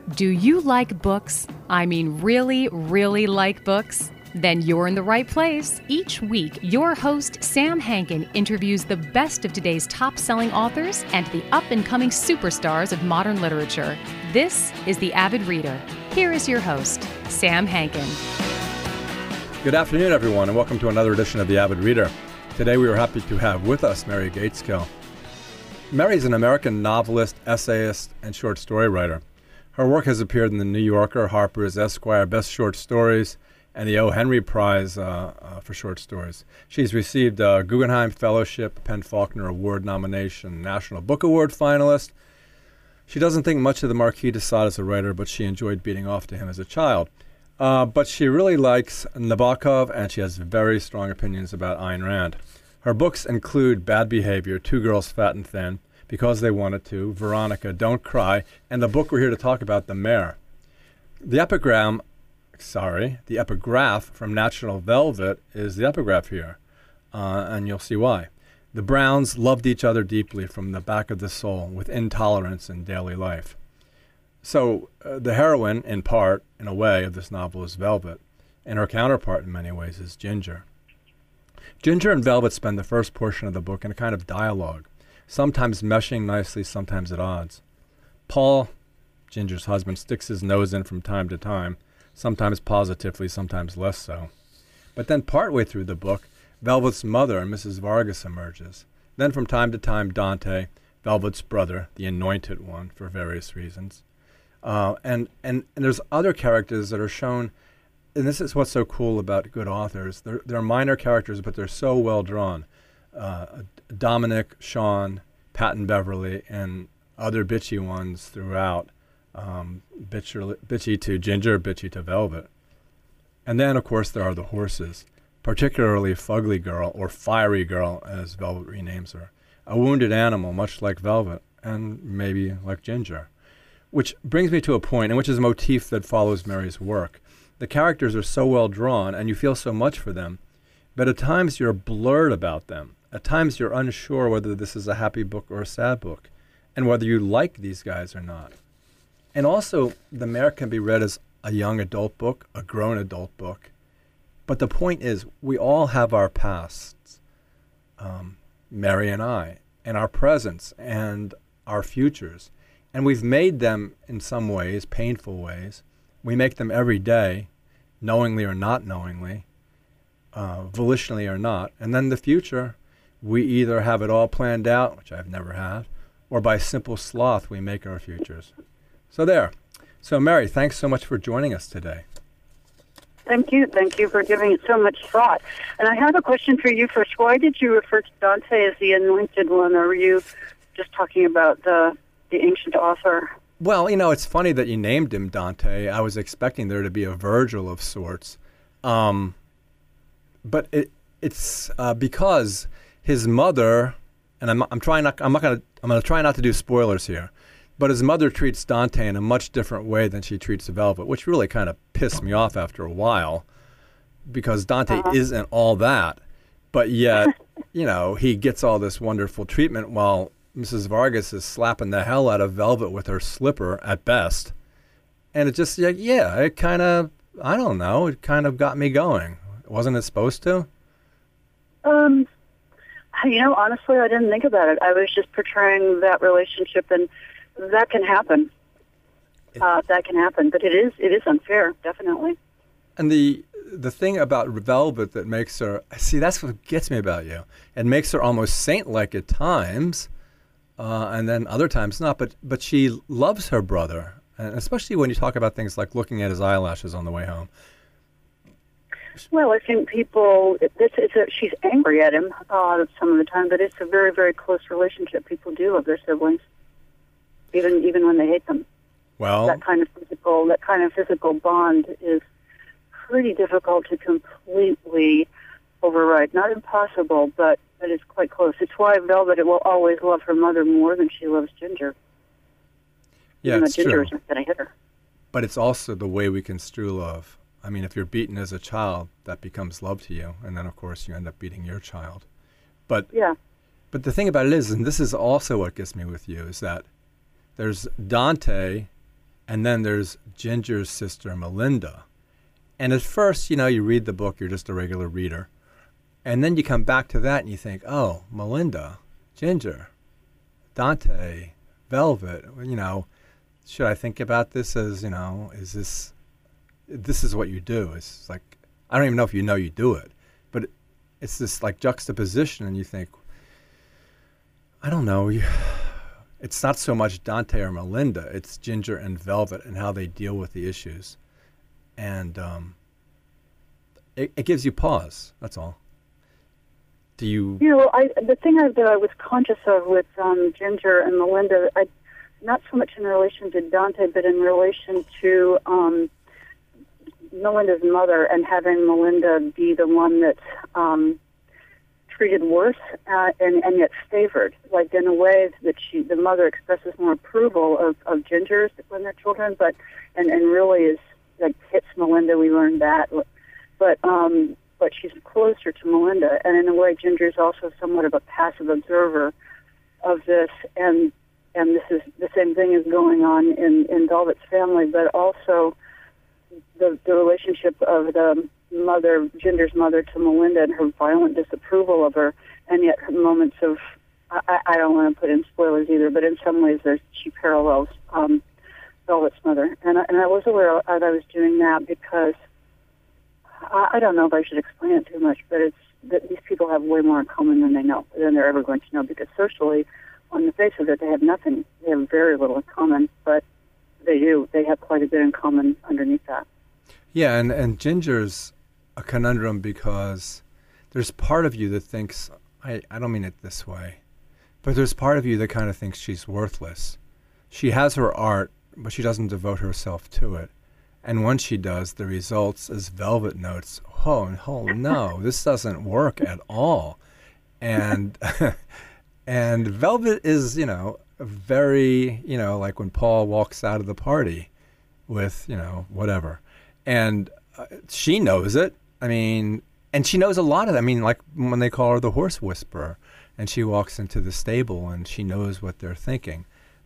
Do you like books? I mean, really, really like books? Then you're in the right place. Each week, your host, Sam Hankin, interviews the best of today's top-selling authors and the up-and-coming superstars of modern literature. This is The Avid Reader. Here is your host, Sam Hankin. Good afternoon, everyone, and welcome to another edition of The Avid Reader. Today, we are happy to have with us Mary Gaitskill. Mary is an American novelist, essayist, and short story writer. Her work has appeared in the New Yorker, Harper's, Esquire, Best Short Stories, and the O. Henry Prize for short stories. She's received a Guggenheim Fellowship, PEN/Faulkner Award nomination, National Book Award finalist. She doesn't think much of the Marquis de Sade as a writer, but she enjoyed beating off to him as a child. But she really likes Nabokov, and she has very strong opinions about Ayn Rand. Her books include Bad Behavior, Two Girls Fat and Thin, Because They Wanted To, Veronica, Don't Cry, and the book we're here to talk about, The Mare. The epigraph from Natural Velvet is the epigraph here, and you'll see why. The Browns loved each other deeply from the back of the soul with intolerance in daily life. So the heroine, in part, in a way, of this novel is Velvet, and her counterpart in many ways is Ginger. Ginger and Velvet spend the first portion of the book in a kind of dialogue, sometimes meshing nicely, sometimes at odds. Paul, Ginger's husband, sticks his nose in from time to time, sometimes positively, sometimes less so. But then partway through the book, Velvet's mother, Mrs. Vargas, emerges. Then from time to time, Dante, Velvet's brother, the anointed one, for various reasons. And there's other characters that are shown, and this is what's so cool about good authors. They're minor characters, but they're so well drawn. Dominic, Sean, Pat and Beverly, and other bitchy ones throughout. Bitchy to Ginger, bitchy to Velvet. And then, of course, there are the horses, particularly Fugly Girl, or Fiery Girl, as Velvet renames her. A wounded animal, much like Velvet, and maybe like Ginger. Which brings me to a point, and which is a motif that follows Mary's work. The characters are so well drawn, and you feel so much for them, but at times you're blurred about them. At times you're unsure whether this is a happy book or a sad book, and whether you like these guys or not. And also, The Mare can be read as a young adult book, a grown adult book. But the point is, we all have our pasts, Mary and I, and our presents and our futures. And we've made them in some ways, painful ways. We make them every day, knowingly or not knowingly, volitionally or not. And then the future, we either have it all planned out, which I've never had, or by simple sloth, we make our futures. So there. So Mary, thanks so much for joining us today. Thank you. Thank you for giving it so much thought. And I have a question for you first. Why did you refer to Dante as the anointed one, or were you just talking about the ancient author? Well, it's funny that you named him Dante. I was expecting there to be a Virgil of sorts. But it's because his mother, and I'm going to try not to do spoilers here, but his mother treats Dante in a much different way than she treats Velvet, which really kind of pissed me off after a while, because Dante isn't all that, but yet, he gets all this wonderful treatment while Mrs. Vargas is slapping the hell out of Velvet with her slipper at best. And it just, it kind of, I don't know, it kind of got me going. Wasn't it supposed to? Honestly, I didn't think about it. I was just portraying that relationship, and that can happen. That can happen, but it is unfair, definitely. And the thing about Velvet that makes her, that's what gets me about you. It makes her almost saint-like at times, and then other times not. But she loves her brother, and especially when you talk about things like looking at his eyelashes on the way home. Well, I think she's angry at him some of the time, but it's a very, very close relationship. People do love their siblings, even when they hate them. Well, that kind of physical bond is pretty difficult to completely override. Not impossible, but it's quite close. It's why Velvet will always love her mother more than she loves Ginger. Yeah, it's Ginger true. isn't going to hit her. But it's also the way we construe love. I mean, if you're beaten as a child, that becomes love to you, and then of course you end up beating your child. But the thing about it is, and this is also what gets me with you, is that there's Dante And then there's Ginger's sister, Melinda. And at first, you read the book, you're just a regular reader. And then you come back to that and you think, oh, Melinda, Ginger, Dante, Velvet, should I think about this as, is this is what you do? It's like, I don't even know if you do it, but it's this like juxtaposition, and you think, I don't know, it's not so much Dante or Melinda, it's Ginger and Velvet and how they deal with the issues. And it gives you pause, that's all. Do you... the thing that I was conscious of with Ginger and Melinda, not so much in relation to Dante, but in relation to Melinda's mother, and having Melinda be the one that's treated worse and yet favored, like in a way that the mother expresses more approval of Ginger's when they're children, but and really is like hits Melinda. We learned that, but she's closer to Melinda, and in a way, Ginger's also somewhat of a passive observer of this, and this is the same thing is going on in Velvet's family, but also the relationship of the mother, Ginger's mother, to Melinda, and her violent disapproval of her, and yet her moments of, I don't want to put in spoilers either, but in some ways she parallels Velvet's mother, and I was aware that I was doing that because I don't know if I should explain it too much, but it's that these people have way more in common than they're ever going to know, because socially, on the face of it, they have nothing. They have very little in common, but they do. They have quite a bit in common underneath that. Yeah, and Ginger's a conundrum because there's part of you that thinks, I don't mean it this way, but there's part of you that kind of thinks she's worthless. She has her art, but she doesn't devote herself to it. And once she does, the results, as Velvet notes, oh no, this doesn't work at all. And and Velvet is, very, like when Paul walks out of the party with, whatever. And she knows it. I mean, and she knows a lot of it. I mean, like when they call her the horse whisperer, and she walks into the stable and she knows what they're thinking.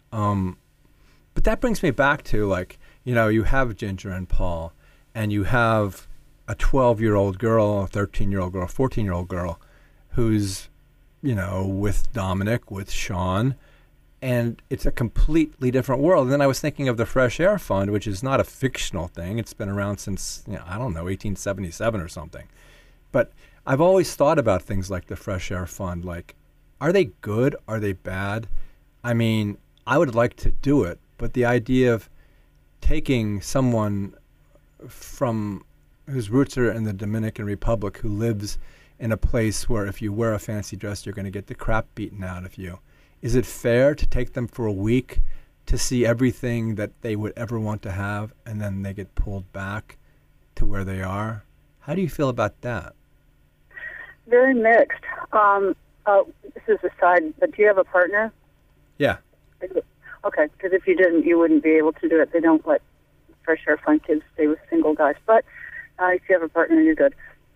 But that brings me back to, like, you have Ginger and Paul, and you have a 12-year-old girl, a 13-year-old girl, a 14-year-old girl who's, with Dominic, with Sean, and it's a completely different world. And then I was thinking of the Fresh Air Fund, which is not a fictional thing. It's been around since, 1877 or something. But I've always thought about things like the Fresh Air Fund, like, are they good? Are they bad? I mean, I would like to do it, but the idea of taking someone from whose roots are in the Dominican Republic, who lives in a place where if you wear a fancy dress, you're going to get the crap beaten out of you. Is it fair to take them for a week to see everything that they would ever want to have, and then they get pulled back to where they are? How do you feel about that? Very mixed. This is a side, but do you have a partner? Yeah. Okay, because if you didn't, you wouldn't be able to do it. They don't let Fresh Air Fund kids stay with single guys. But if you have a partner, you're good.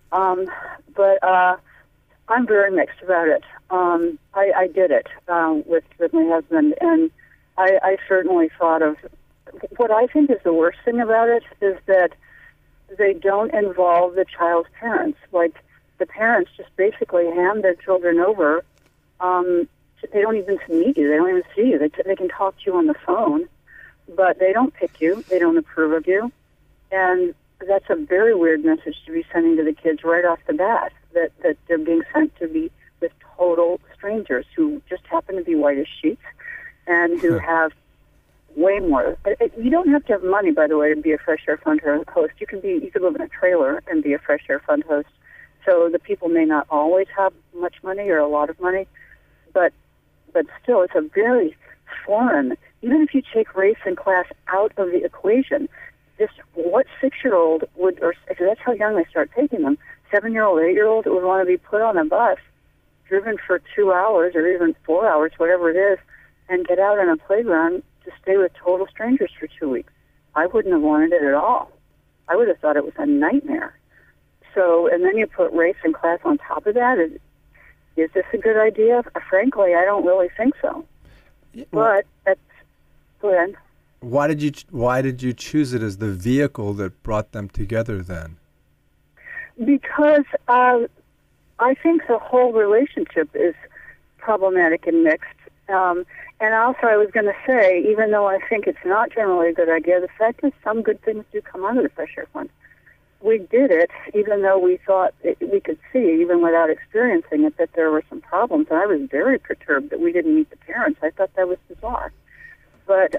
But I'm very mixed about it. I did it with my husband, and I certainly thought of what I think is the worst thing about it is that they don't involve the child's parents. Like, the parents just basically hand their children over. They don't even meet you. They don't even see you. They can talk to you on the phone, but they don't pick you. They don't approve of you. And that's a very weird message to be sending to the kids right off the bat, that they're being sent to be with total strangers who just happen to be white as sheets and who have way more. You don't have to have money, by the way, to be a Fresh Air Fund host. You could live in a trailer and be a Fresh Air Fund host. So the people may not always have much money or a lot of money, but still, it's a very foreign. Even if you take race and class out of the equation, just what 6-year-old would, or that's how young they start taking them. 7-year-old, 8-year-old would want to be put on a bus, driven for 2 hours or even 4 hours, whatever it is, and get out on a playground to stay with total strangers for 2 weeks. I wouldn't have wanted it at all. I would have thought it was a nightmare. So, and then you put race and class on top of that. Is this a good idea? Frankly, I don't really think so. But that's... Go ahead. Why did you choose it as the vehicle that brought them together then? Because I think the whole relationship is problematic and mixed. And also I was going to say, even though I think it's not generally a good idea, the fact is some good things do come out of the Fresh Air Fund. We did it, even though we thought we could see, even without experiencing it, that there were some problems. And I was very perturbed that we didn't meet the parents. I thought that was bizarre. But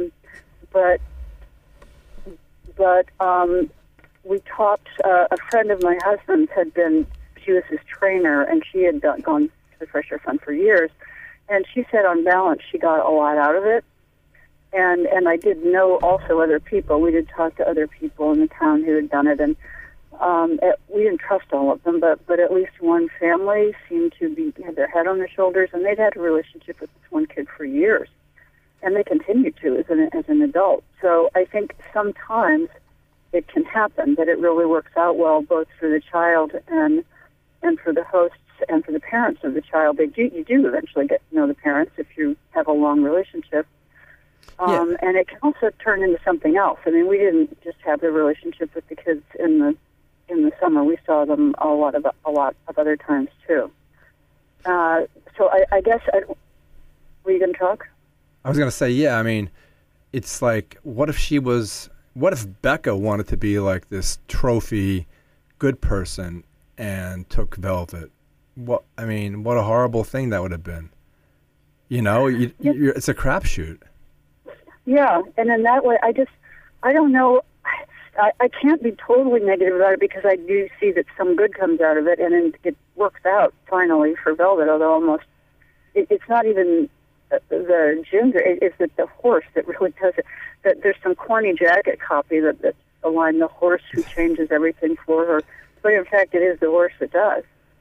we talked, a friend of my husband's she was his trainer, and she had gone to the Fresh Air Fund for years. And she said on balance she got a lot out of it. And I did know also other people. We did talk to other people in the town who had done it. And we didn't trust all of them, but at least one family seemed to had their head on their shoulders, and they'd had a relationship with this one kid for years. And they continued to as an adult. So I think sometimes it can happen that it really works out well both for the child and for the hosts and for the parents of the child. You do eventually get to know the parents if you have a long relationship. And it can also turn into something else. I mean, we didn't just have the relationship with the kids in the summer. We saw them a lot of other times too. So I guess were you going to talk? I was going to say, yeah. I mean, it's like, what if Becca wanted to be like this trophy good person and took Velvet? What a horrible thing that would have been. It's a crapshoot. Yeah, and in that way, I don't know. I can't be totally negative about it because I do see that some good comes out of it, and it works out finally for Velvet. Although it's not even the gender; it's the horse that really does it. That there's some corny jacket copy that's the line, "The horse who changes everything for her," but in fact, it is the horse that does.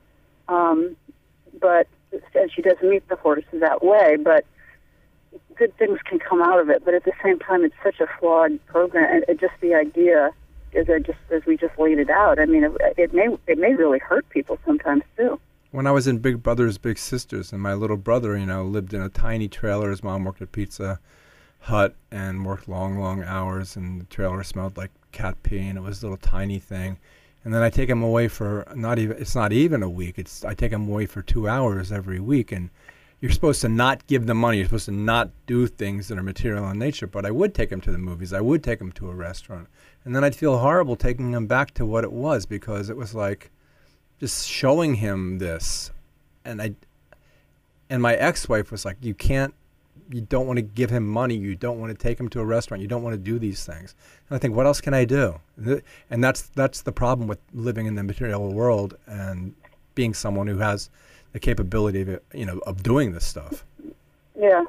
And she doesn't meet the horse that way, but good things can come out of it. But at the same time, it's such a flawed program. And just the idea, as we just laid it out, I mean, it may really hurt people sometimes too. When I was in Big Brothers Big Sisters, and my little brother, lived in a tiny trailer. His mom worked at Pizza Hut and worked long hours, and the trailer smelled like cat pee, and it was a little tiny thing. And then I take him away for it's not even a week. I take him away for 2 hours every week, and you're supposed to not give them money. You're supposed to not do things that are material in nature. But I would take him to the movies. I would take him to a restaurant. And then I'd feel horrible taking him back to what it was, because it was like just showing him this. And my ex-wife was like, you don't want to give him money. You don't want to take him to a restaurant. You don't want to do these things. And I think, what else can I do? And that's the problem with living in the material world and being someone who has the capability of doing this stuff. Yeah.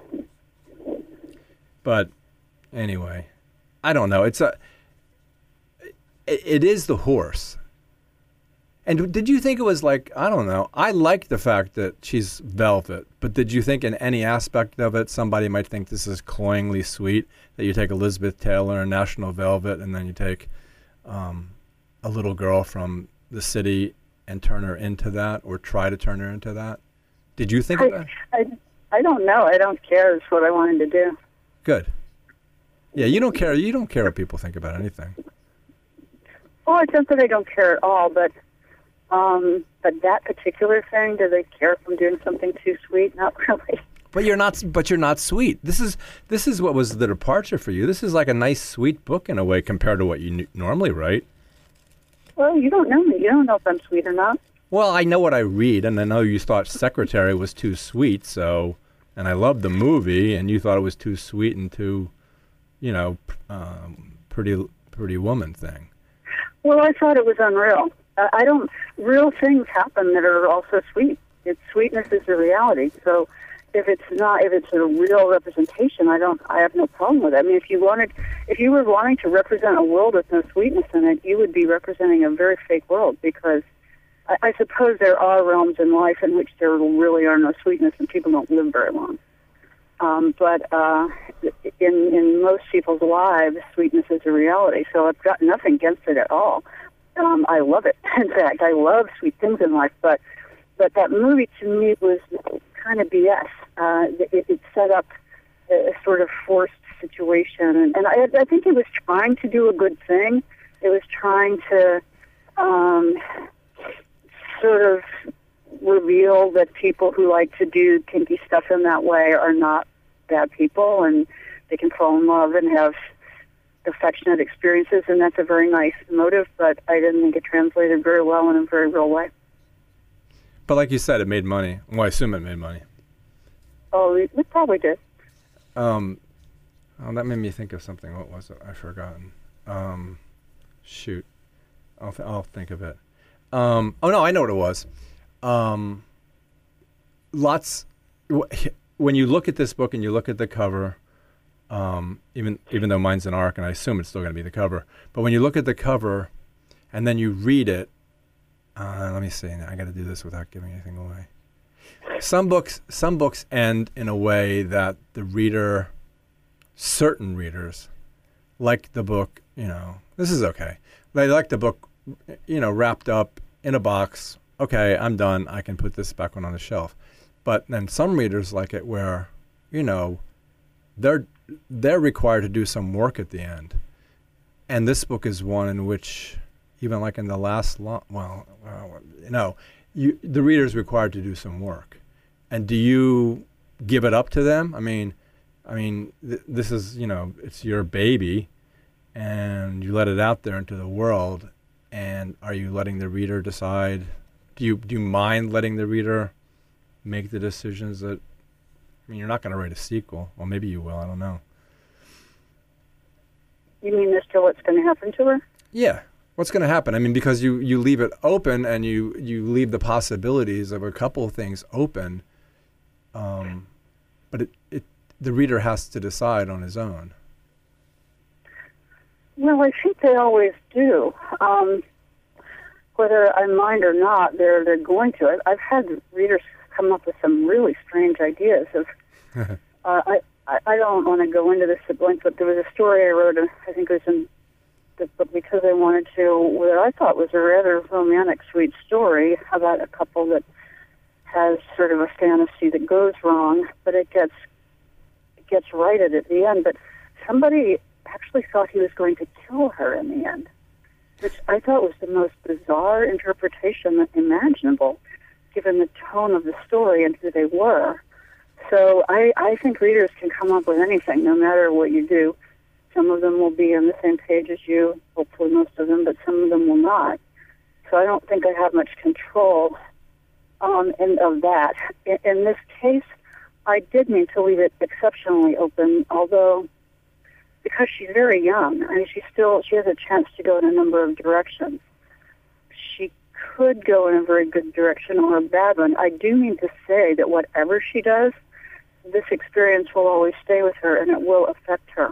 But anyway, I don't know. It is the horse. And did you think it was like, I don't know, I like the fact that she's Velvet, but did you think in any aspect of it somebody might think this is cloyingly sweet, that you take Elizabeth Taylor and National Velvet, and then you take a little girl from the city and turn her into that, or try to turn her into that? Did you think of that? I don't know. I don't care. It's what I wanted to do. Good. Yeah, you don't care. You don't care what people think about anything. Well, it's not that I don't care at all, but that particular thing, do they care if I'm doing something too sweet? Not really. But you're not sweet. This is what was the departure for you. This is like a nice, sweet book in a way compared to what you normally write. Well, you don't know me. You don't know if I'm sweet or not. Well, I know what I read, and I know you thought Secretary was too sweet, and I loved the movie, and you thought it was too sweet and too, pretty woman thing. Well, I thought it was unreal. Real things happen that are also sweet. Sweetness is the reality. So if it's a real representation, I have no problem with it. I mean, if you were wanting to represent a world with no sweetness in it, you would be representing a very fake world, because I suppose there are realms in life in which there really are no sweetness and people don't live very long. But in most people's lives, sweetness is a reality. So I've got nothing against it at all. I love it. In fact, I love sweet things in life. But that movie to me was kind of BS. It set up a sort of forced situation. And I think it was trying to do a good thing. It was trying to sort of reveal that people who like to do kinky stuff in that way are not bad people, and they can fall in love and have affectionate experiences, and that's a very nice motive, but I didn't think it translated very well in a very real way. But like you said, it made money. Well, I assume it made money. Oh, it probably did. Oh, that made me think of something. What was it? I've forgotten. Shoot. I'll think of it. Oh, no, I know what it was. When you look at this book and you look at the cover, even though mine's an ARC, and I assume it's still going to be the cover, but when you look at the cover and then you read it, let me see. I got to do this without giving anything away. Some books end in a way that the reader, certain readers, like the book. This is okay. They like the book, wrapped up in a box. Okay, I'm done. I can put this back on the shelf. But then some readers like it where, they're required to do some work at the end. And this book is one in which, even like in the last, the reader is required to do some work. And do you give it up to them? I mean, this is, it's your baby, and you let it out there into the world. And are you letting the reader decide? Do you mind letting the reader make the decisions that? You're not going to write a sequel. Well, maybe you will. I don't know. You mean as to what's going to happen to her? Yeah. What's going to happen? Because you leave it open, and you leave the possibilities of a couple of things open. But the reader has to decide on his own. Well, I think they always do. Whether I mind or not, they're going to. I've had readers come up with some really strange ideas. I don't want to go into this at length, but there was a story I wrote, I think it was in the book, because I wanted to, what I thought was a rather romantic, sweet story about a couple that has sort of a fantasy that goes wrong, but it gets righted at the end. But somebody actually thought he was going to kill her in the end, which I thought was the most bizarre interpretation imaginable, given the tone of the story and who they were. So I think readers can come up with anything, no matter what you do. Some of them will be on the same page as you, hopefully most of them, but some of them will not. So I don't think I have much control of that. In this case, I did mean to leave it exceptionally open, although because she's very young, she has a chance to go in a number of directions. She could go in a very good direction or a bad one. I do mean to say that whatever she does, this experience will always stay with her, and it will affect her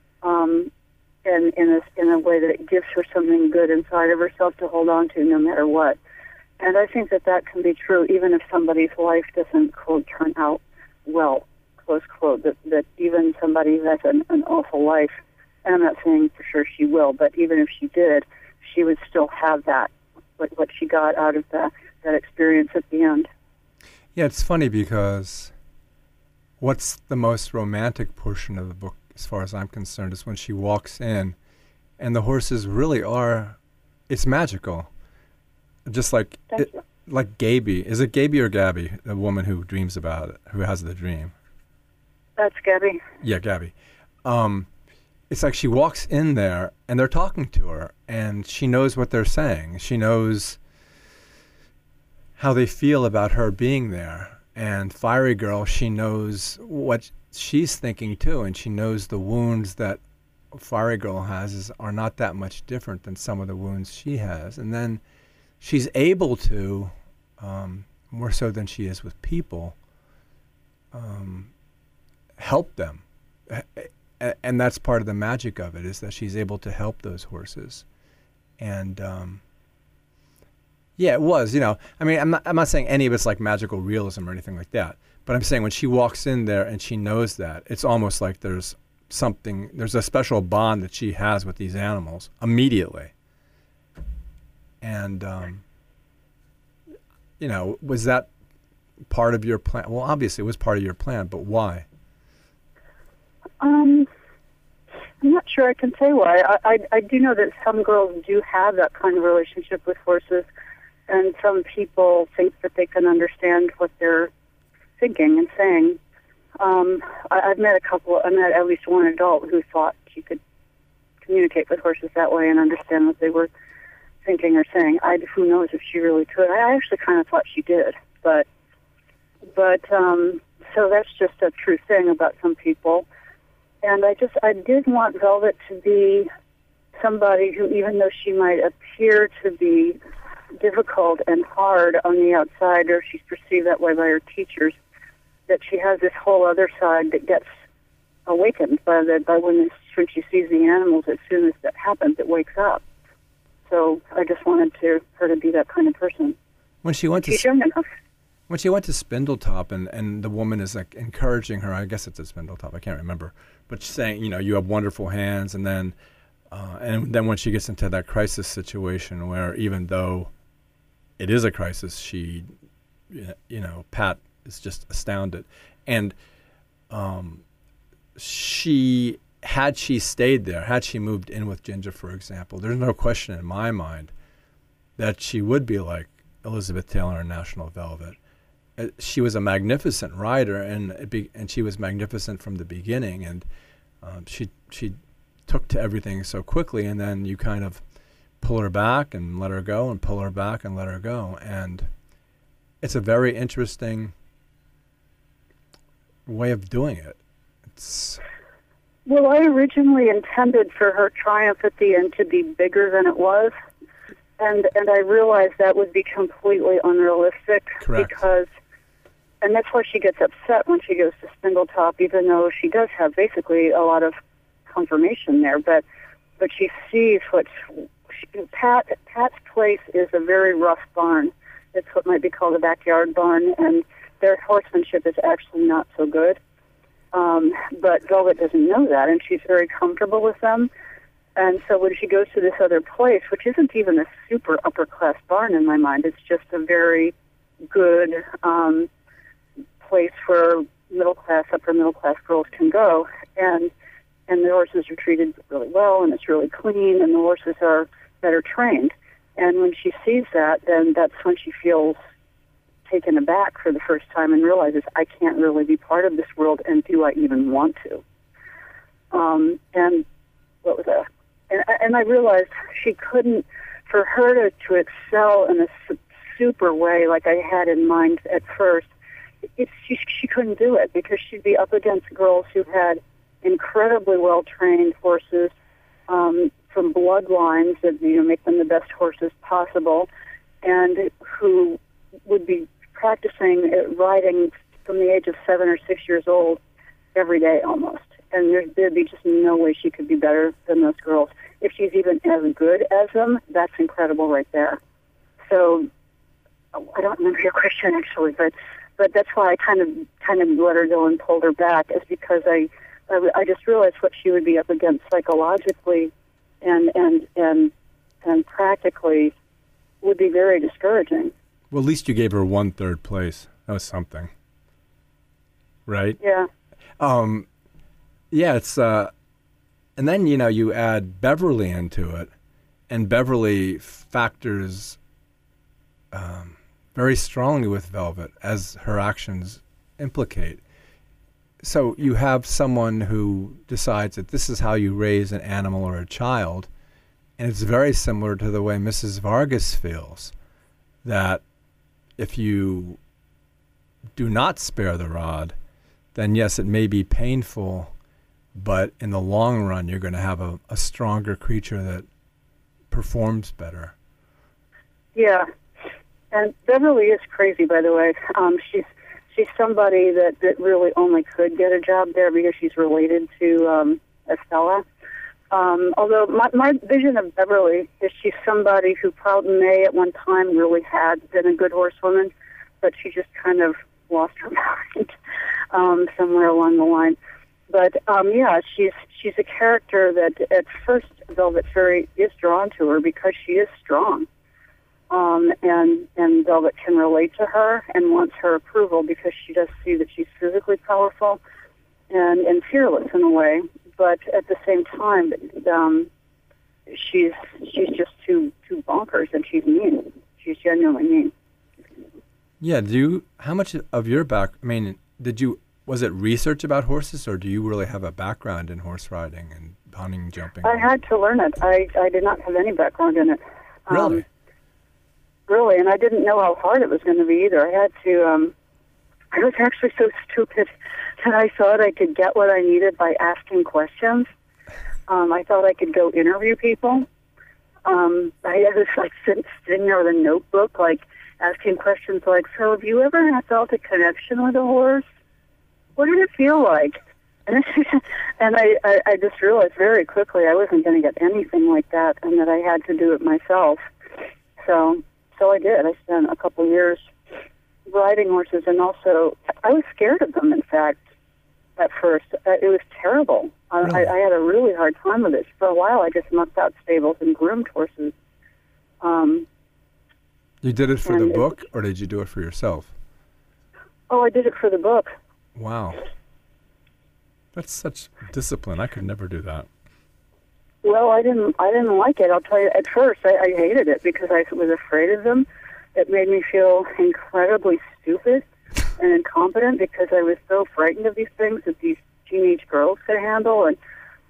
in a way that it gives her something good inside of herself to hold on to no matter what. And I think that can be true even if somebody's life doesn't, quote, turn out well, close quote, that even somebody who has an awful life, and I'm not saying for sure she will, but even if she did, she would still have that, what she got out of that experience at the end. Yeah, it's funny because what's the most romantic portion of the book, as far as I'm concerned, is when she walks in, and the horses really are, it's magical. Just like like Gaby. Is it Gaby or Gabby, the woman who dreams about it, who has the dream? That's Gabby. Yeah, Gabby. It's like she walks in there, and they're talking to her, and she knows what they're saying. She knows how they feel about her being there. And Fiery Girl, she knows what she's thinking too, and she knows the wounds that Fiery Girl has are not that much different than some of the wounds she has. And then she's able to, more so than she is with people, help them. And that's part of the magic of it, is that she's able to help those horses. And yeah, it was, I'm not saying any of it's like magical realism or anything like that, but I'm saying when she walks in there and she knows that, it's almost like there's a special bond that she has with these animals immediately. And, was that part of your plan? Well, obviously it was part of your plan, but why? I'm not sure I can say why. I do know that some girls do have that kind of relationship with horses, and some people think that they can understand what they're thinking and saying. I've met at least one adult who thought she could communicate with horses that way and understand what they were thinking or saying. Who knows if she really could. I actually kind of thought she did, but so that's just a true thing about some people. And I did want Velvet to be somebody who, even though she might appear to be difficult and hard on the outside, or she's perceived that way by her teachers, that she has this whole other side that gets awakened by when she sees the animals. As soon as that happens, it wakes up. So I just wanted her to be that kind of person. When she went She's young enough. When she went to Spindletop and the woman is like encouraging her, I guess it's at Spindletop, I can't remember, but she's saying, you have wonderful hands, and then when she gets into that crisis situation where even though it is a crisis, she, Pat is just astounded. And had she stayed there, had she moved in with Ginger, for example, there's no question in my mind that she would be like Elizabeth Taylor in National Velvet. She was a magnificent rider, and she was magnificent from the beginning, and she took to everything so quickly, and then you kind of pull her back and let her go, and pull her back and let her go, and it's a very interesting way of doing it. Well, I originally intended for her triumph at the end to be bigger than it was, and I realized that would be completely unrealistic. Correct. And that's why she gets upset when she goes to Spindletop, even though she does have basically a lot of confirmation there. But she sees Pat's place is a very rough barn. It's what might be called a backyard barn, and their horsemanship is actually not so good. But Velvet doesn't know that, and she's very comfortable with them. And so when she goes to this other place, which isn't even a super upper-class barn in my mind, it's just a very good place where middle-class, upper-middle-class girls can go. And the horses are treated really well, and it's really clean, and the horses are better trained. And when she sees that, then that's when she feels taken aback for the first time and realizes, I can't really be part of this world, and do I even want to? And what was that? And I realized she couldn't, for her to excel in a super way like I had in mind at first, she couldn't do it, because she'd be up against girls who had incredibly well-trained horses from bloodlines that make them the best horses possible, and who would be practicing riding from the age of 7 or 6 years old every day almost. And there'd be just no way she could be better than those girls. If she's even as good as them, that's incredible right there. So I don't remember your question actually, but that's why I kind of let her go and pulled her back, is because I just realized what she would be up against psychologically and practically would be very discouraging. Well, at least you gave her 1/3 place. That was something, right? Yeah. Yeah, it's and then you add Beverly into it, and Beverly factors very strongly with Velvet, as her actions implicate. So you have someone who decides that this is how you raise an animal or a child, and it's very similar to the way Mrs. Vargas feels, that if you do not spare the rod, then yes, it may be painful, but in the long run, you're going to have a stronger creature that performs better. Yeah. And Beverly is crazy, by the way. She's somebody that really only could get a job there because she's related to Estella. Although my vision of Beverly is she's somebody who probably may at one time really had been a good horsewoman, but she just kind of lost her mind somewhere along the line. But yeah, she's a character that at first Velvet is drawn to her because she is strong. And Velvet can relate to her and wants her approval because she does see that she's physically powerful and fearless in a way. but at the same time, she's just too bonkers, and she's mean. She's genuinely mean. Yeah. How much of your was it research about horses, or do you really have a background in horse riding and hunting, jumping? I had to learn it. I did not have any background in it. Really? Really, and I didn't know how hard it was going to be either. I had to, I was actually so stupid that I thought I could get what I needed by asking questions. I thought I could go interview people. I was like sitting there with a notebook, like asking questions like, so have you ever felt a connection with a horse? What did it feel like? And I just realized very quickly I wasn't going to get anything like that, and that I had to do it myself. So I did. I spent a couple years riding horses, and also I was scared of them, in fact, at first. It was terrible. Really? I had a really hard time with it. For a while, I just mucked out stables and groomed horses. You did it for the book, or did you do it for yourself? Oh, I did it for the book. Wow. That's such discipline. I could never do that. Well, I didn't like it. I'll tell you. At first, I hated it because I was afraid of them. It made me feel incredibly stupid and incompetent because I was so frightened of these things that these teenage girls could handle, and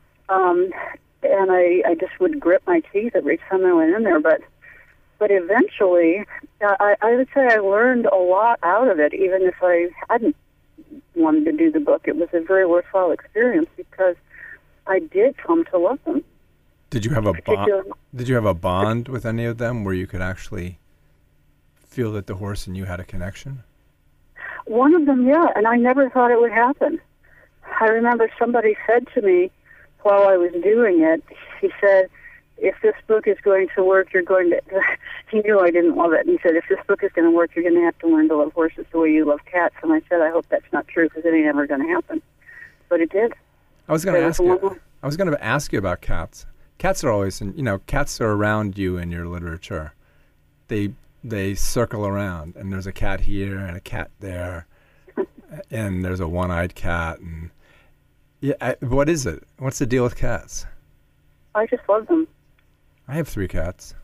I just would grit my teeth every time I went in there. But eventually, I would say I learned a lot out of it, even if I hadn't wanted to do the book. It was a very worthwhile experience because I did come to love them. Did you have a bond? Did you have a bond with any of them where you could actually feel that the horse and you had a connection? One of them, yeah, and I never thought it would happen. I remember somebody said to me while I was doing it, he said, if this book is going to work, you're going to... He knew I didn't love it. And he said, if this book is going to work, you're going to have to learn to love horses the way you love cats. And I said, I hope that's not true because it ain't ever going to happen. But it did. I was going to ask you about cats. Cats are always, cats are around you in your literature. They circle around, and there's a cat here and a cat there, and there's a one-eyed cat. And what is it? What's the deal with cats? I just love them. I have 3 cats.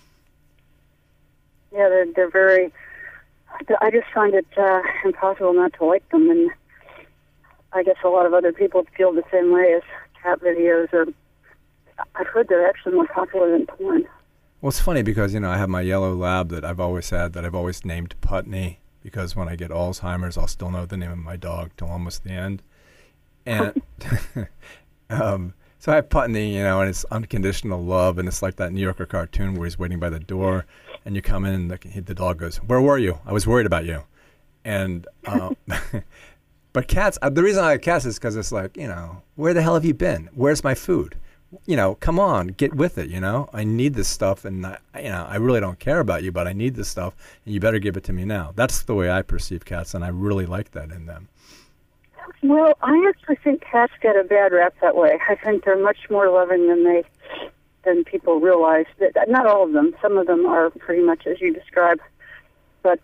Yeah, they're very... I just find it impossible not to like them, and I guess a lot of other people feel the same way as cat videos, or I've heard they're actually more popular than porn. Well, it's funny because, I have my yellow lab that I've always had, that I've always named Putney, because when I get Alzheimer's, I'll still know the name of my dog till almost the end. And so I have Putney, and it's unconditional love, and it's like that New Yorker cartoon where he's waiting by the door, and you come in, and the dog goes, "Where were you? I was worried about you." And but cats, the reason I like cats is because it's like, where the hell have you been? Where's my food? Come on, get with it, I need this stuff, and I really don't care about you, but I need this stuff, and you better give it to me now. That's the way I perceive cats, and I really like that in them. Well, I actually think cats get a bad rap that way. I think they're much more loving than people realize. That not all of them. Some of them are pretty much as you describe, but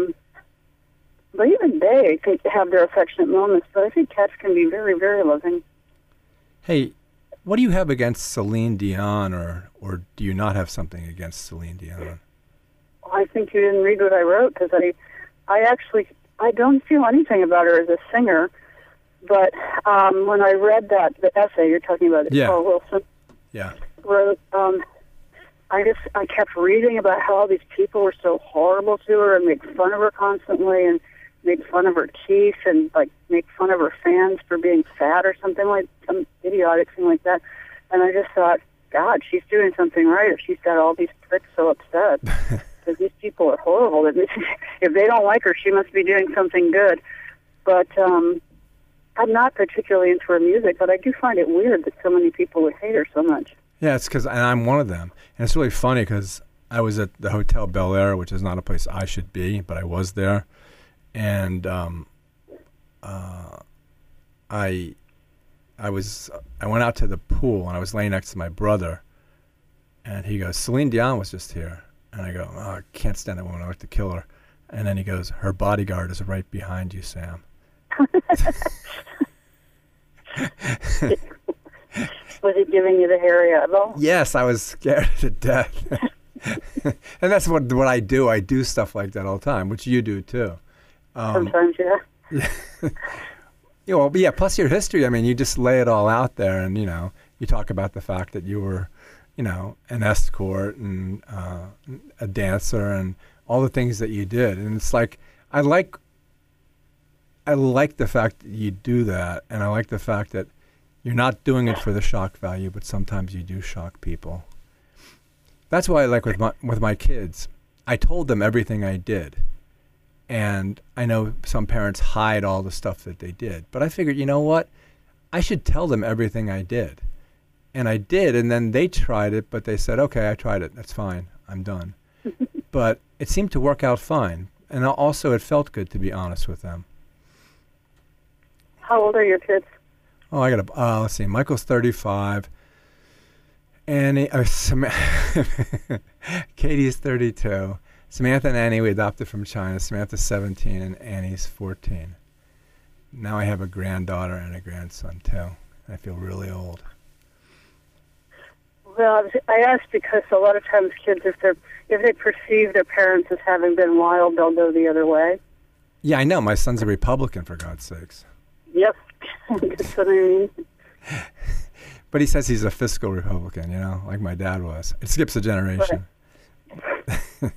even they can have their affectionate moments. But I think cats can be very, very loving. Hey, what do you have against Celine Dion, or do you not have something against Celine Dion? I think you didn't read what I wrote, because I don't feel anything about her as a singer. But when I read the essay you're talking about, Paul Wilson, wrote, I kept reading about how all these people were so horrible to her and made fun of her constantly, and made fun of her teeth, and make fun of her fans for being fat or something, like some idiotic thing like that. And I just thought, God, she's doing something right if she's got all these pricks so upset. Because these people are horrible. If they don't like her, she must be doing something good. But I'm not particularly into her music, but I do find it weird that so many people would hate her so much. Yeah, it's because I'm one of them. And it's really funny because I was at the Hotel Bel Air, which is not a place I should be, but I was there. And I went out to the pool, and I was laying next to my brother, and he goes, Celine Dion was just here. And I go, I can't stand that woman. I like to kill her. And then he goes, her bodyguard is right behind you, Sam. Was it giving you the hairy eyeball? Yes, I was scared to death. And that's what I do. I do stuff like that all the time, which you do too. Sometimes, yeah. Well, yeah, plus your history, I mean, you just lay it all out there, and, you talk about the fact that you were, an escort and a dancer and all the things that you did. And it's like, I like the fact that you do that, and I like the fact that you're not doing it for the shock value, but sometimes you do shock people. That's why I like with my kids. I told them everything I did. And I know some parents hide all the stuff that they did. But I figured, you know what? I should tell them everything I did. And I did, and then they tried it, but they said, okay, I tried it. That's fine. I'm done. But it seemed to work out fine. And also it felt good, to be honest with them. How old are your kids? Oh, I got to, let's see. Michael's 35. Annie, Katie's 32. Samantha and Annie we adopted from China. Samantha's 17 and Annie's 14. Now I have a granddaughter and a grandson too. I feel really old. Well, I asked because a lot of times kids, if they perceive their parents as having been wild, they'll go the other way. Yeah, I know. My son's a Republican, for God's sakes. Yep, that's what I mean. But he says he's a fiscal Republican, like my dad was. It skips a generation. Right.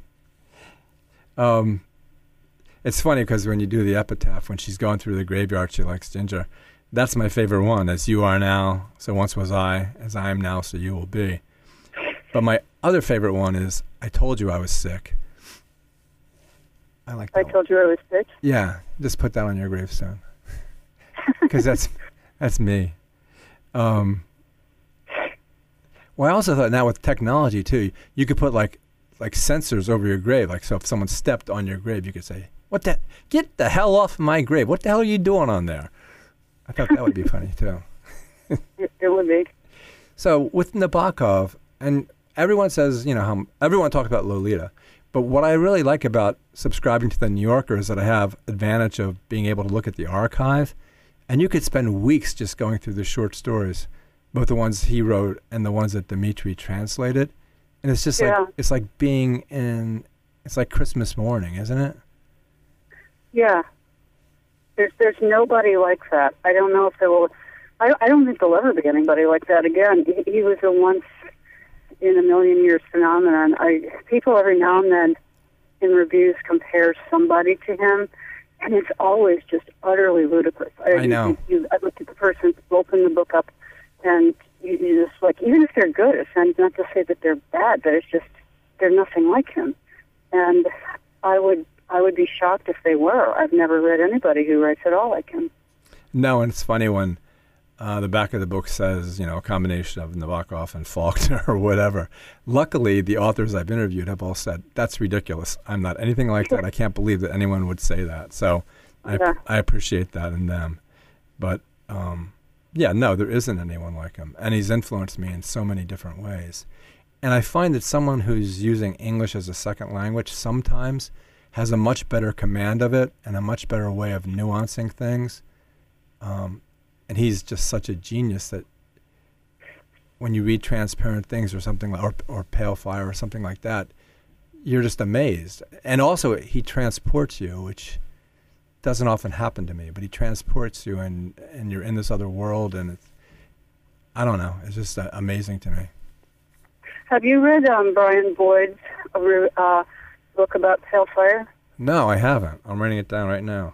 It's funny because when you do the epitaph, when she's going through the graveyard, she likes ginger. That's my favorite one, as you are now, so once was I, as I am now, so you will be. But my other favorite one is, I told you I was sick. I like that. I told you I was sick? Yeah, just put that on your gravestone. Because that's me. Well, I also thought now with technology, too, you could put like sensors over your grave. Like, so if someone stepped on your grave, you could say, get the hell off my grave. What the hell are you doing on there? I thought that would be funny, too. It would be. So with Nabokov, and everyone says, everyone talks about Lolita, but what I really like about subscribing to the New Yorker is that I have advantage of being able to look at the archive, and you could spend weeks just going through the short stories, both the ones he wrote and the ones that Dimitri translated. And it's just it's like Christmas morning, isn't it? Yeah. There's nobody like that. I don't know if there will. I don't think there'll ever be anybody like that again. He was a once in a million years phenomenon. People every now and then in reviews compare somebody to him, and it's always just utterly ludicrous. I know. I look at the person, open the book up, and you just like, even if they're good, it's not to say that they're bad, but it's just they're nothing like him. And I would be shocked if they were. I've never read anybody who writes at all like him. No, and it's funny when the back of the book says, a combination of Nabokov and Faulkner or whatever. Luckily, the authors I've interviewed have all said, that's ridiculous. I'm not anything like that. I can't believe that anyone would say that. So I appreciate that in them. But, there isn't anyone like him. And he's influenced me in so many different ways. And I find that someone who's using English as a second language sometimes has a much better command of it and a much better way of nuancing things. And he's just such a genius that when you read Transparent Things or something or Pale Fire or something like that, you're just amazed. And also he transports you, which doesn't often happen to me, but he transports you and you're in this other world, and I don't know, it's just amazing to me. Have you read Brian Boyd's book about Pale Fire? No, I haven't. I'm writing it down right now.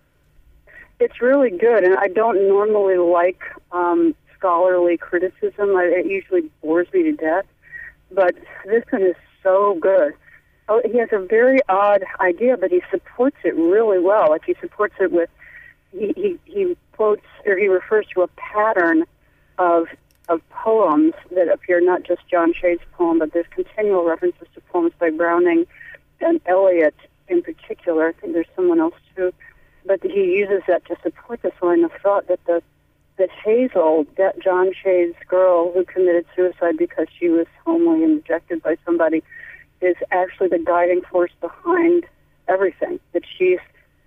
It's really good, and I don't normally like scholarly criticism. It usually bores me to death, but this one is so good. Oh, he has a very odd idea, but he supports it really well. Like, he supports it with, he quotes, or he refers to a pattern of poems that appear, not just John Shade's poem, but there's continual references to poems by Browning and Eliot in particular. I think there's someone else too. But he uses that to support this line of thought that Hazel, that John Shade's girl who committed suicide because she was homely and rejected by somebody, is actually the guiding force behind everything. That she's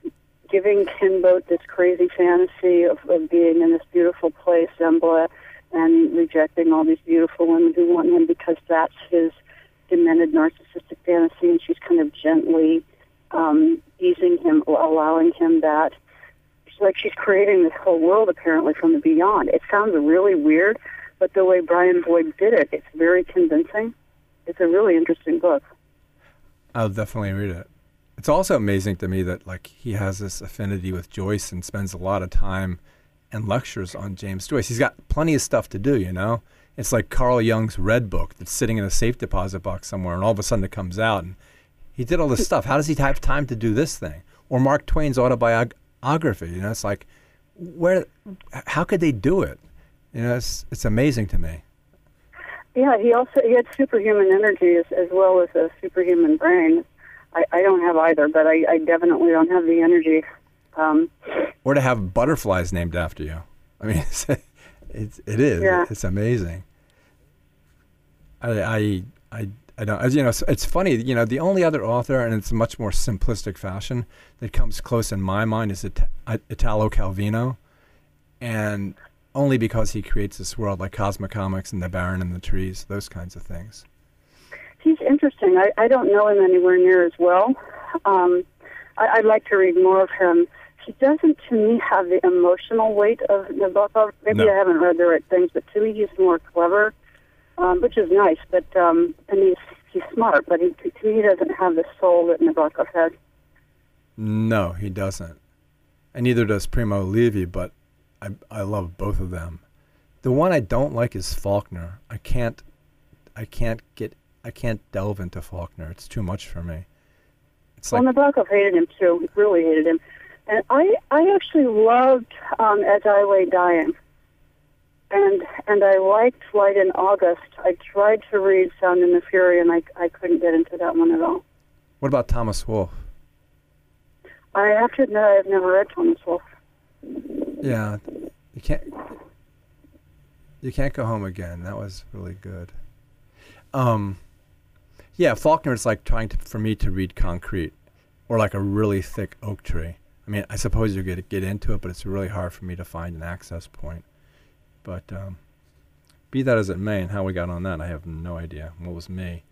giving Kinbote this crazy fantasy of being in this beautiful place, Zembla, and rejecting all these beautiful women who want him because that's his demented narcissistic fantasy, and she's kind of gently easing him, allowing him that. It's like she's creating this whole world, apparently, from the beyond. It sounds really weird, but the way Brian Boyd did it, it's very convincing. It's a really interesting book. I'll definitely read it. It's also amazing to me that like he has this affinity with Joyce and spends a lot of time and lectures on James Joyce. He's got plenty of stuff to do, you know? It's like Carl Jung's Red Book that's sitting in a safe deposit box somewhere, and all of a sudden it comes out. And he did all this stuff. How does he have time to do this thing? Or Mark Twain's autobiography. You know, it's like, how could they do it? You know, it's amazing to me. Yeah, he had superhuman energy as well as a superhuman brain. I don't have either, but I definitely don't have the energy. Or to have butterflies named after you. I mean, it is. Yeah. It's amazing. I don't. You know, it's funny. You know, the only other author, and it's a much more simplistic fashion that comes close in my mind, is Italo Calvino, and only because he creates this world like Cosmic Comics and The Baron and the Trees, those kinds of things. He's interesting. I don't know him anywhere near as well. I'd like to read more of him. He doesn't, to me, have the emotional weight of Nabokov. Maybe No. I haven't read the right things, but to me he's more clever, which is nice. But and he's smart, but to me he doesn't have the soul that Nabokov has. No, he doesn't. And neither does Primo Levi, but I love both of them. The one I don't like is Faulkner. I can't delve into Faulkner. It's too much for me. It's Well, like, Nabokov hated him too. He really hated him. And I actually loved As I Lay Dying. And I liked Light in August. I tried to read Sound and the Fury, and I couldn't get into that one at all. what about Thomas Wolfe? I have to admit I've never read Thomas Wolfe. Yeah, you can't go home again. That was really good. Yeah, Faulkner is like for me to read concrete, or like a really thick oak tree. I mean, I suppose you get into it, but it's really hard for me to find an access point. But be that as it may, and how we got on that, I have no idea. What was me?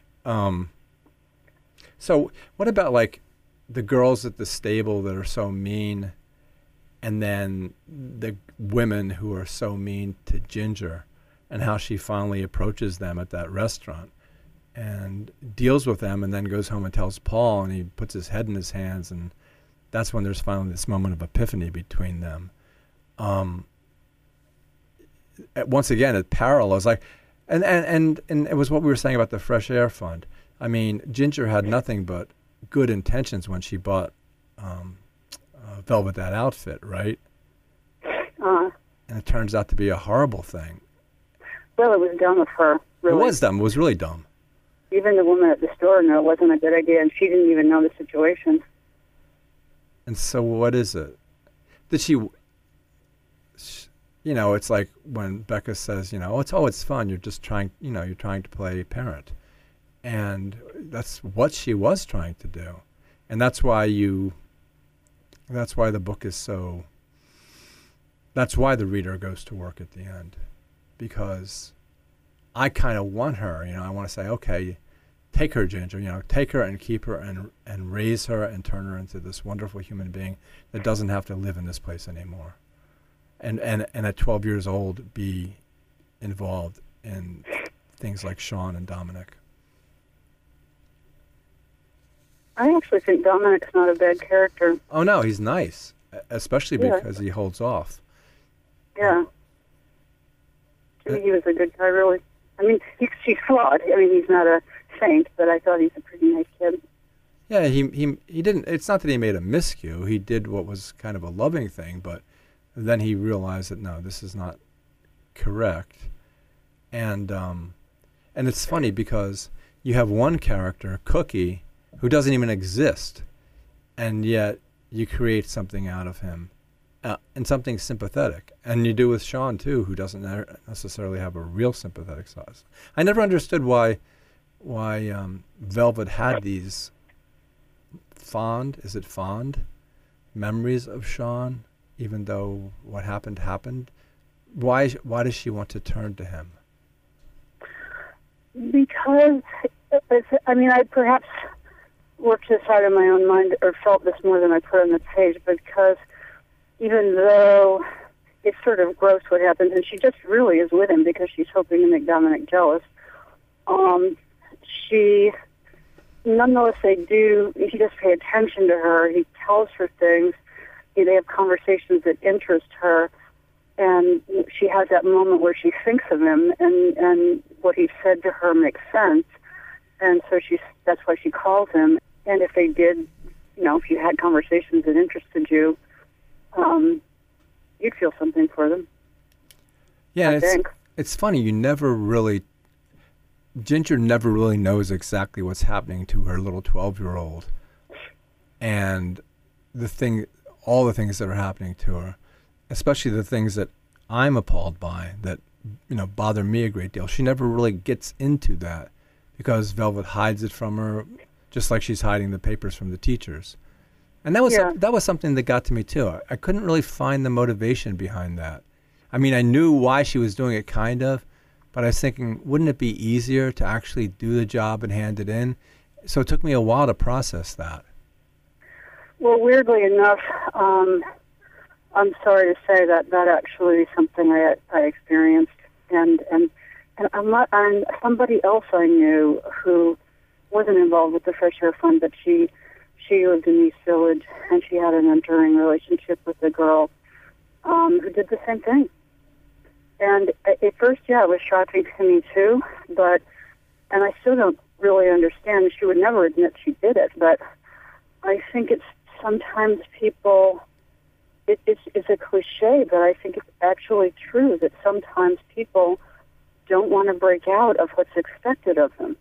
So what about like the girls at the stable that are so mean, and then the women who are so mean to Ginger, and how she finally approaches them at that restaurant and deals with them, and then goes home and tells Paul, and he puts his head in his hands, and that's when there's finally this moment of epiphany between them. Once again, it parallels like, and it was what we were saying about the Fresh Air Fund. I mean, Ginger had nothing but good intentions when she bought Velvet that outfit, right? And it turns out to be a horrible thing. Well, it was dumb of her, really. It was dumb. It was really dumb. Even the woman at the store knew it wasn't a good idea, and she didn't even know the situation. And so what is it? Did she, you know, it's like when Becca says, you know, it's fun. You're just trying, you know, you're trying to play parent. And that's what she was trying to do. And that's why the book is so, that's why the reader goes to work at the end. Because I kind of want her, you know, I want to say, okay, take her, Ginger, you know, take her and keep her and raise her and turn her into this wonderful human being that doesn't have to live in this place anymore. And at 12 years old, be involved in things like Sean and Dominic. I actually think Dominic's not a bad character. Oh, no, he's nice, especially because he holds off. Yeah. To me, he was a good guy, really. I mean, she's flawed. I mean, he's not a saint, but I thought he's a pretty nice kid. Yeah, he didn't. It's not that he made a miscue. He did what was kind of a loving thing, but then he realized that no, this is not correct. And it's funny because you have one character, Cookie, who doesn't even exist, and yet you create something out of him, and something sympathetic. And you do with Sean too, who doesn't necessarily have a real sympathetic side. I never understood why Velvet had these fond memories of Sean, even though what happened, Why does she want to turn to him? Because, I perhaps worked this out in my own mind or felt this more than I put on the page, because even though it's sort of gross what happens, and she just really is with him because she's hoping to make Dominic jealous, she, nonetheless, he does pay attention to her, he tells her things, they have conversations that interest her, and she has that moment where she thinks of him, and what he said to her makes sense, and so that's why she calls him. And if they did, if you had conversations that interested you, you'd feel something for them. Yeah, it's funny. Ginger never really knows exactly what's happening to her little 12-year-old, and all the things that are happening to her, especially the things that I'm appalled by, that bother me a great deal. She never really gets into that because Velvet hides it from her, just like she's hiding the papers from the teachers. And that was something that got to me too. I couldn't really find the motivation behind that. I mean, I knew why she was doing it, kind of, but I was thinking, wouldn't it be easier to actually do the job and hand it in? So it took me a while to process that. Well, weirdly enough, I'm sorry to say that actually is something I experienced, and somebody else I knew who wasn't involved with the Fresh Air Fund, but she lived in East Village, and she had an enduring relationship with a girl who did the same thing. And at first, it was shocking to me too, and I still don't really understand. She would never admit she did it, but I think it's sometimes people, it's a cliche, but I think it's actually true that sometimes people don't want to break out of what's expected of them.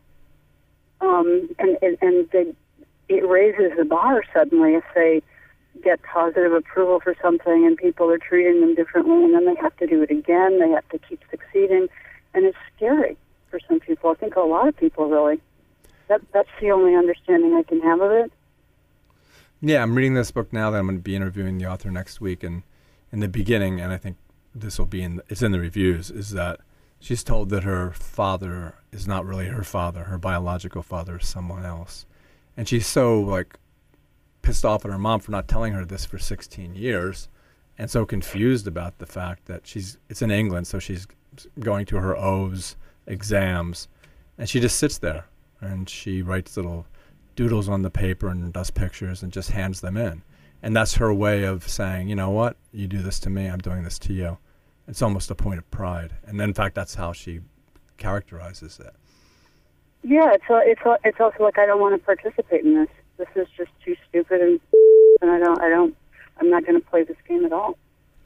It raises the bar suddenly if they get positive approval for something and people are treating them differently, and then they have to do it again. They have to keep succeeding, and it's scary for some people. I think a lot of people really. That's the only understanding I can have of it. Yeah, I'm reading this book now that I'm going to be interviewing the author next week, and in the beginning, and I think this will be it's in the reviews, is that she's told that her father is not really her father. Her biological father is someone else. And she's so, pissed off at her mom for not telling her this for 16 years, and so confused about the fact that it's in England, so she's going to her O's exams, and she just sits there, and she writes little doodles on the paper and does pictures and just hands them in. And that's her way of saying, you know what, you do this to me, I'm doing this to you. It's almost a point of pride. And in fact, that's how she characterizes it. Yeah, it's also like, I don't want to participate in this. This is just too stupid, and I'm not going to play this game at all.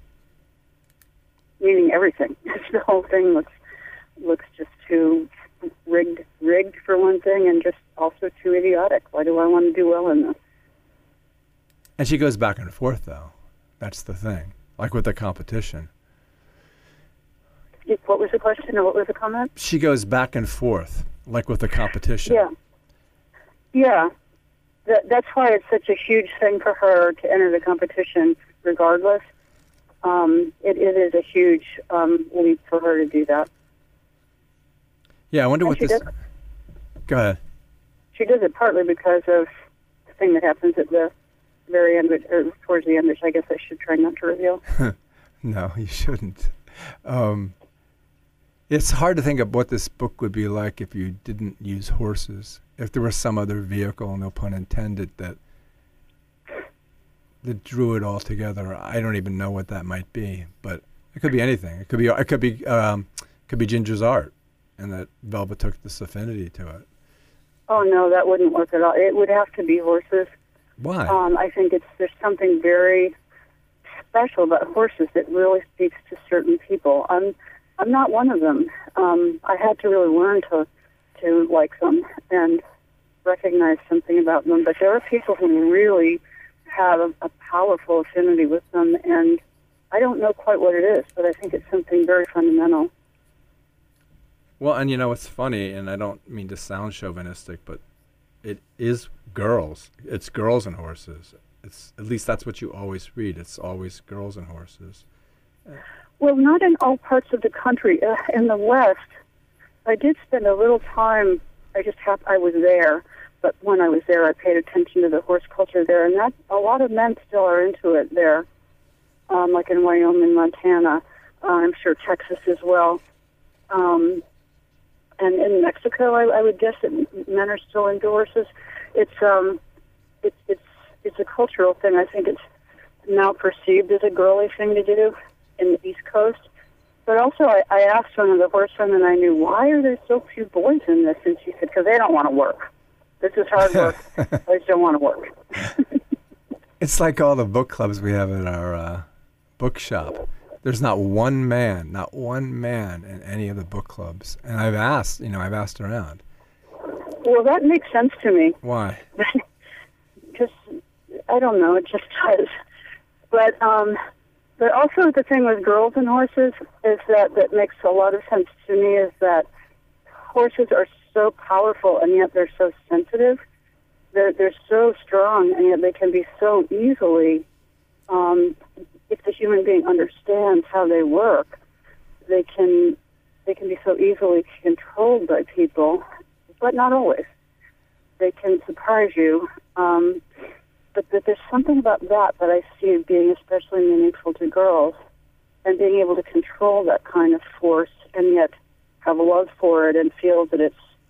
Meaning everything. The whole thing looks just too rigged for one thing, and just also too idiotic. Why do I want to do well in this? And she goes back and forth, though. That's the thing. Like with the competition. What was the question, or what was the comment? She goes back and forth, like with the competition. Yeah. That's why it's such a huge thing for her to enter the competition regardless. It is a huge leap for her to do that. Yeah, I wonder what this... Go ahead. She does it partly because of the thing that happens at the very end, or towards the end, which I guess I should try not to reveal. No, you shouldn't. It's hard to think of what this book would be like if you didn't use horses. If there was some other vehicle, no pun intended, that drew it all together. I don't even know what that might be, but it could be anything. It could be Ginger's art, and that Velvet took this affinity to it. Oh no, that wouldn't work at all. It would have to be horses. Why? I think there's something very special about horses that really speaks to certain people. I'm not one of them. I had to really learn to like them and recognize something about them. But there are people who really have a powerful affinity with them, and I don't know quite what it is, but I think it's something very fundamental. Well, and it's funny, and I don't mean to sound chauvinistic, but it is girls. It's girls and horses. It's, at least that's what you always read. It's always girls and horses. Well, not in all parts of the country. In the West, I did spend a little time. I was there, but when I was there, I paid attention to the horse culture there, and that a lot of men still are into it there, like in Wyoming, Montana. I'm sure Texas as well. And in Mexico, I would guess that men are still into horses. It's a cultural thing. I think it's now perceived as a girly thing to do in the East Coast. But also, I asked one of the horsewomen I knew, why are there so few boys in this? And she said, because they don't want to work. This is hard work. They just don't want to work. It's like all the book clubs we have at our bookshop. There's not one man in any of the book clubs. And I've asked around. Well, that makes sense to me. Why? Because, I don't know, it just does. But also the thing with girls and horses is that makes a lot of sense to me is that horses are so powerful and yet they're so sensitive. They're so strong and yet they can be so easily, if the human being understands how they work, they can be so easily controlled by people, but not always. They can surprise you. But there's something about that I see being especially meaningful to girls, and being able to control that kind of force and yet have a love for it and feel that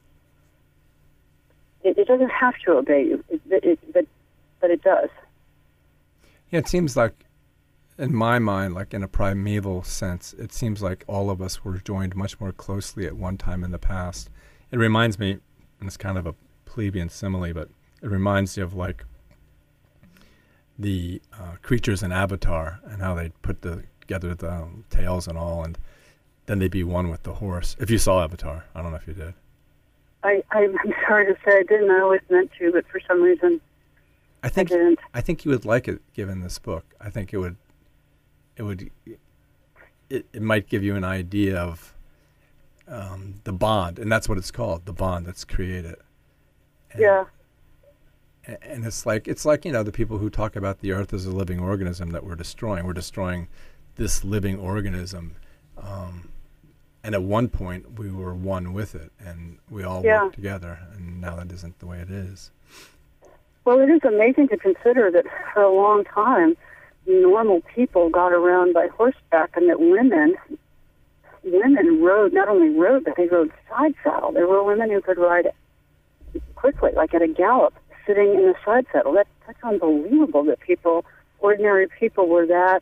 it doesn't have to obey you, but it does. Yeah, it seems like, in my mind, like in a primeval sense, it seems like all of us were joined much more closely at one time in the past. It reminds me, and it's kind of a plebeian simile, but it reminds you of like the creatures in Avatar and how they put together the tails and all, and then they'd be one with the horse. If you saw Avatar, I don't know if you did. I'm sorry to say I didn't. I always meant to, but for some reason I didn't. I think you would like it given this book. I think it might give you an idea of the bond, and that's what it's called, the bond that's created. And, yeah. And it's like the people who talk about the earth as a living organism that we're destroying. We're destroying this living organism. And at one point, we were one with it, and we all worked together, and now that isn't the way it is. Well, it is amazing to consider that for a long time, normal people got around by horseback, and that women rode, not only rode, but they rode side saddle. There were women who could ride quickly, like at a gallop, sitting in a side saddle. That's unbelievable that ordinary people were that,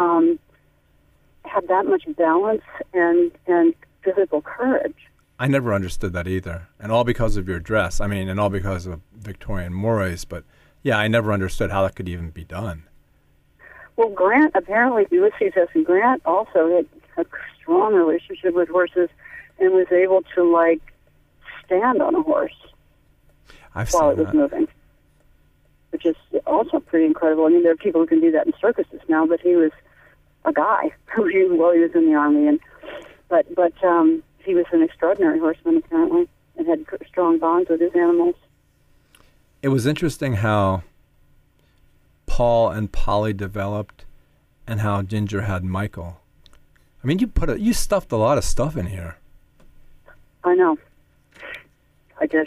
had that much balance and physical courage. I never understood that either, and all because of your dress. I mean, and all because of Victorian mores, but yeah, I never understood how that could even be done. Well, Grant, apparently Ulysses S. Grant also had a strong relationship with horses and was able to, like, stand on a horse while it was moving, which is also pretty incredible. I mean, there are people who can do that in circuses now, but he was a guy while he was in the army, but he was an extraordinary horseman apparently, and had strong bonds with his animals. It was interesting how Paul and Polly developed, and how Ginger had Michael. I mean, you stuffed a lot of stuff in here. I know. I did.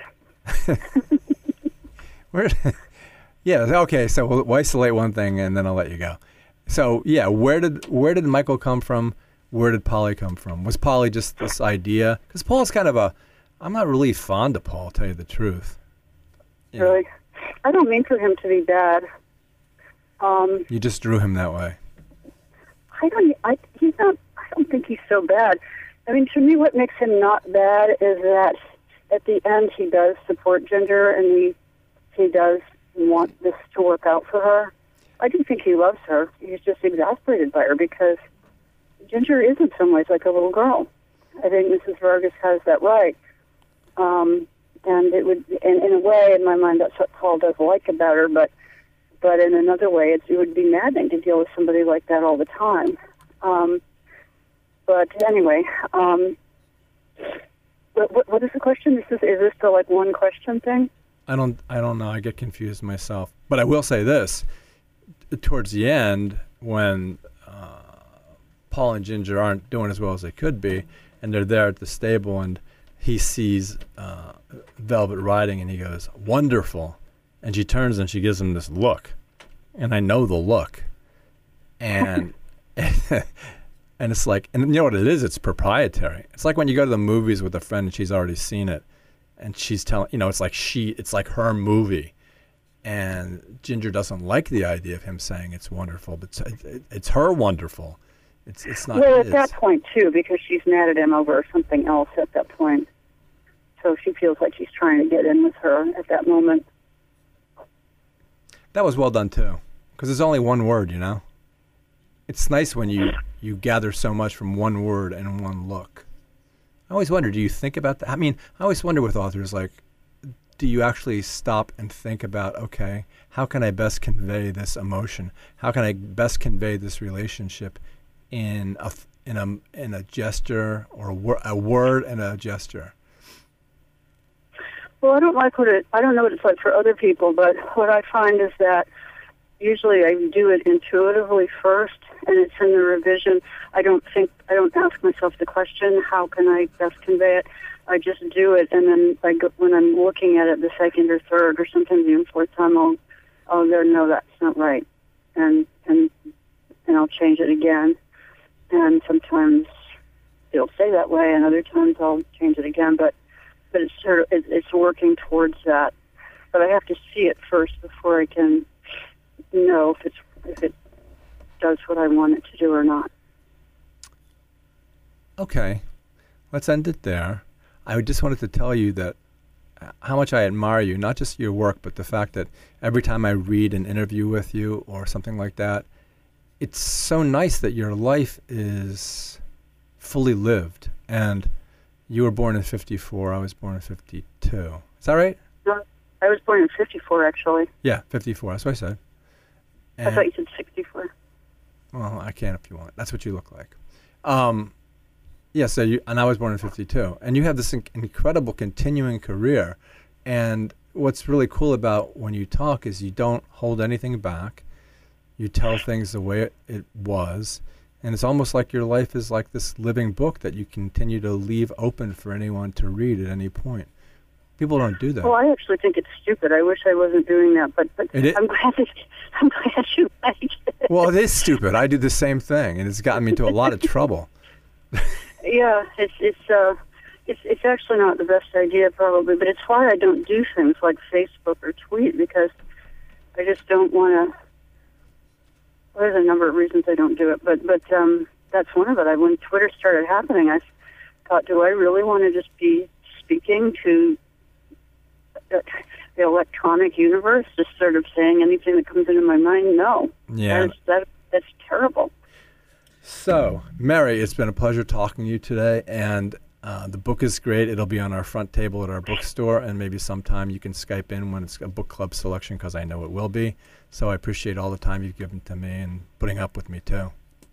Yeah. Okay. So we'll isolate one thing, and then I'll let you go. So yeah, where did Michael come from? Where did Polly come from? Was Polly just this idea? Because Paul's kind of I'm not really fond of Paul, to tell you the truth. Really? I don't mean for him to be bad. You just drew him that way. I don't think he's so bad. I mean, to me, what makes him not bad is that at the end he does support Ginger, and he does want this to work out for her. I do think he loves her. He's just exasperated by her because Ginger is in some ways like a little girl. I think Mrs. Vargas has that right. And it would, in a way, in my mind, that's what Paul does like about her, but in another way, it would be maddening to deal with somebody like that all the time. But anyway, what is the question? Is this the like one question thing? I don't know. I get confused myself. But I will say this: towards the end, when Paul and Ginger aren't doing as well as they could be, and they're there at the stable, and he sees Velvet riding, and he goes, "Wonderful," and she turns and she gives him this look, and I know the look, and and it's like, and you know what it is? It's proprietary. It's like when you go to the movies with a friend and she's already seen it, and she's telling, it's like her movie. And Ginger doesn't like the idea of him saying it's wonderful, but it's her wonderful. It's not well, his. at that point, too, because she's mad at him over something else at that point. So she feels like he's trying to get in with her at that moment. That was well done, too, because there's only one word, It's nice when you gather so much from one word and one look. I always wonder, do you think about that? I mean, I always wonder with authors, like, do you actually stop and think about, okay, how can I best convey this emotion? How can I best convey this relationship in a gesture or a word and a gesture? Well, I don't know what it's like for other people, but what I find is that usually I do it intuitively first, and it's in the revision. I don't ask myself the question, how can I best convey it? I just do it, and then when I'm looking at it the second or third or sometimes even fourth time, no, that's not right, and I'll change it again. And sometimes it'll stay that way, and other times I'll change it again. But it's it's working towards that. But I have to see it first before I can know if it does what I want it to do or not. Okay, let's end it there. I just wanted to tell you that how much I admire you, not just your work, but the fact that every time I read an interview with you or something like that, it's so nice that your life is fully lived. And you were born in 54, I was born in 52. Is that right? No, I was born in 54, actually. Yeah, 54, that's what I said. And I thought you said 64. Well, I can if you want. That's what you look like. Yeah, and I was born in 52. And you have this incredible continuing career. And what's really cool about when you talk is you don't hold anything back. You tell things the way it was. And it's almost like your life is like this living book that you continue to leave open for anyone to read at any point. People don't do that. Well, I actually think it's stupid. I wish I wasn't doing that, but I'm glad you like it. Well, it is stupid. I do the same thing, and it's gotten me into a lot of trouble. Yeah, it's actually not the best idea probably, but it's why I don't do things like Facebook or tweet, because I just don't want to. Well, there's a number of reasons I don't do it, but that's one of it. When Twitter started happening, I thought, do I really want to just be speaking to the electronic universe, just sort of saying anything that comes into my mind? No. Yeah. That's terrible. So, Mary, it's been a pleasure talking to you today, and the book is great. It'll be on our front table at our bookstore, and maybe sometime you can Skype in when it's a book club selection, because I know it will be. So I appreciate all the time you've given to me and putting up with me, too.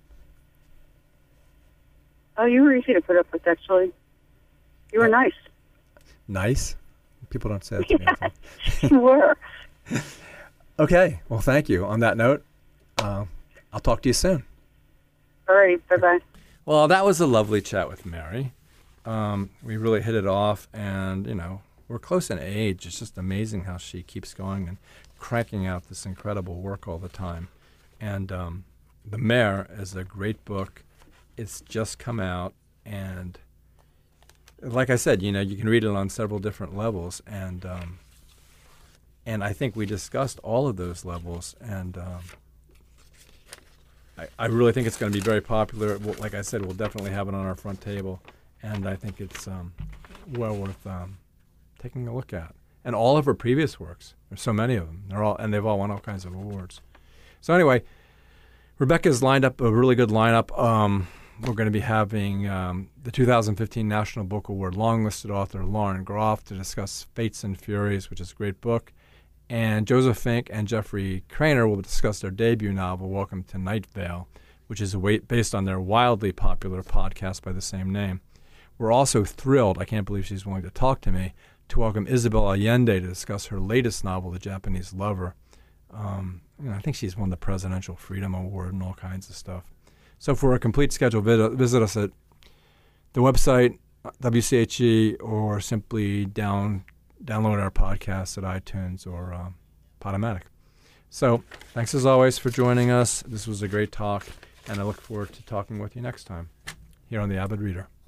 Oh, you were easy to put up with, actually. You were nice. Nice? People don't say that to me. Yeah, you were. Okay. Well, thank you. On that note, I'll talk to you soon. All right. Bye-bye. Well, that was a lovely chat with Mary. We really hit it off, and, we're close in age. It's just amazing how she keeps going and cranking out this incredible work all the time. And The Mare is a great book. It's just come out, and like I said, you can read it on several different levels, and I think we discussed all of those levels, and I really think it's going to be very popular. Like I said, we'll definitely have it on our front table, and I think it's well worth taking a look at. And all of her previous works, there's so many of them. They've all won all kinds of awards. So anyway, Rebecca's lined up a really good lineup. We're going to be having the 2015 National Book Award long-listed author Lauren Groff to discuss Fates and Furies, which is a great book. And Joseph Fink and Jeffrey Cranor will discuss their debut novel, Welcome to Night Vale, which is based on their wildly popular podcast by the same name. We're also thrilled, I can't believe she's willing to talk to me, to welcome Isabel Allende to discuss her latest novel, The Japanese Lover. I think she's won the Presidential Freedom Award and all kinds of stuff. So for a complete schedule, visit us at the website, WCHE, or simply download our podcast at iTunes or Podomatic. So thanks as always for joining us. This was a great talk, and I look forward to talking with you next time here on The Avid Reader.